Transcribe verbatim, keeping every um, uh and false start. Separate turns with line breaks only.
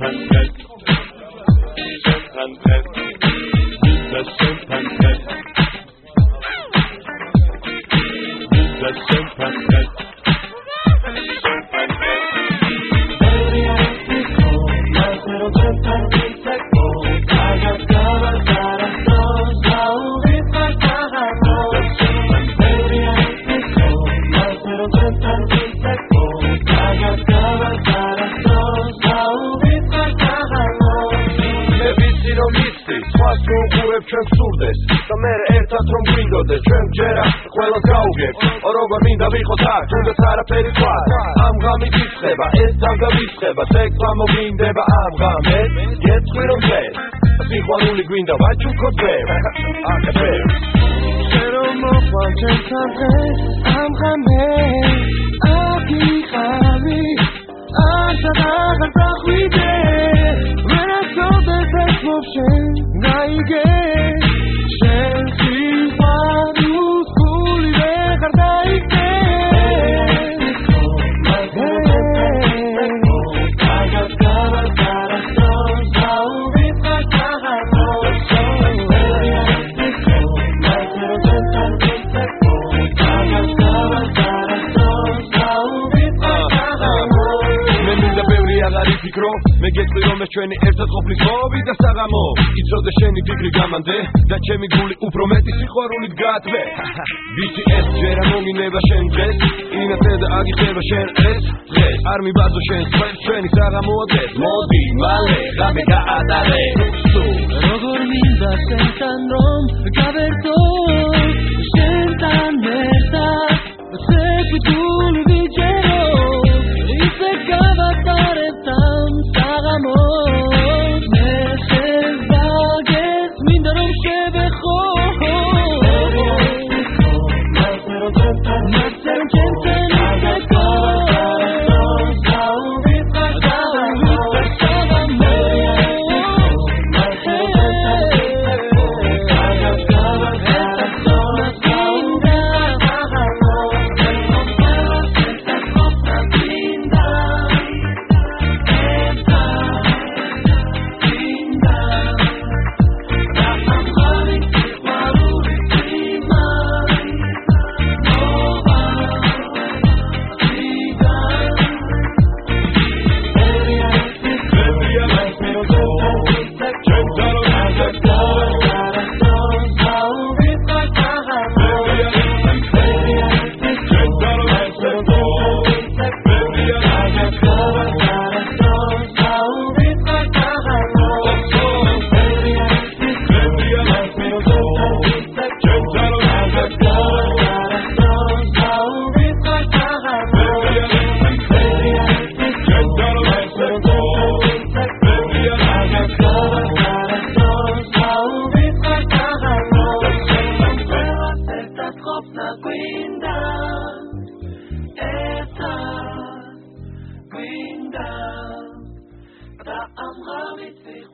Champagne, Champagne, the Champagne, the Champagne.
Ჩვენ სურდეს და მე ერთად რომ გვინდოდეს ჩვენ ჯერა ყველა გავუგებ როგორ მინდა ვიყოთ აქ თუნდაც არაფერი თქვა ამ ღამით იწყება ეს დაგავიწყება სექვა მოგინდება ამ ღამეს გეტყვი რომ დღეს სიყვარული გვინდა ვაჩუქო დღეს აკეთე შენ რომ მოყვარ ჩემთან დღეს ამ ღამეს აქ იყავი ასა აღარ დახვიდე when I saw the best option 나에게 მე გეტყვი რომ ეს ჩვენი ერთად ყოფნის მოვიდა საღამო იცოდე შენი ფიქრი გამანდე და ჩემი გული უფრო მეტი სიყვარულით გაათმე ვიცი ეს ჯერა მომინება შენ დღეს ინათე და აგიხდება შენ ეს დღეს არ მიბაძო შენ სწრაფ ჩვენი საღამოა დღეს მოდი მალე ღამე გაატარე როგორ მინდა შენთან რომ გავერთო შენთან ერთად სეკვდული ვიჯერო ისე გავატარებთან I'm